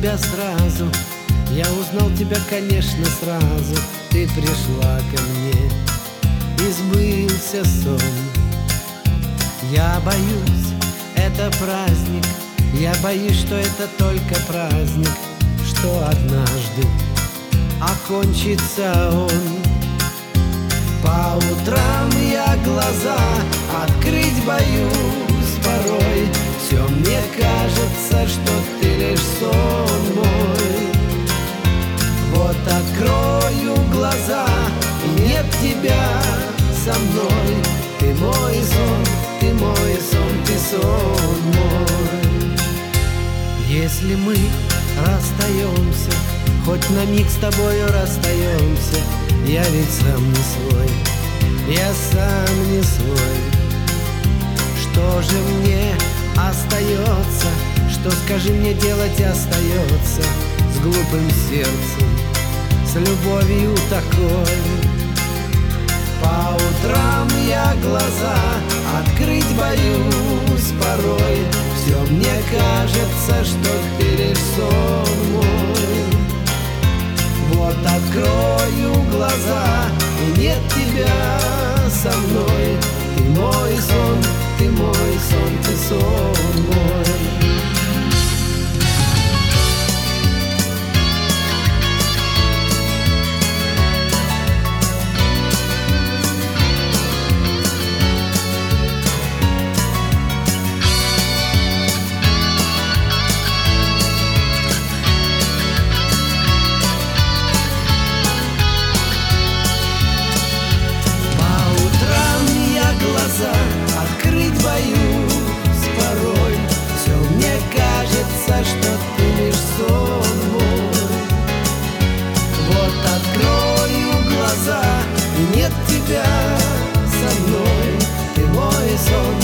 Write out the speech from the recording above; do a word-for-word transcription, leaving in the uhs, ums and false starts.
тебя сразу, я узнал тебя, конечно, сразу. Ты пришла ко мне, и сбылся сон. Я боюсь, это праздник, я боюсь, что это только праздник, что однажды окончится он. По утрам я глаза открыть боюсь порой. Все мне кажется, что ты лишь сон мой. Вот открою глаза, и нет тебя со мной. Ты мой сон, ты мой сон, ты сон мой. Если мы расстаемся, хоть на миг с тобою расстаемся, я ведь сам не свой, я сам не свой. Что же мне остается, что, скажи мне, делать остается с глупым сердцем, с любовью такой? По утрам я глаза открыть боюсь порой. Все мне кажется, что ты лишь сон мой. Вот открою глаза, и нет тебя со мной. Ты мой сон, ты мой сон, ты сон мой. Открыть боюсь порой. Все мне кажется, что ты лишь сон мой. Вот открою глаза, и нет тебя со мной. Ты мой сон,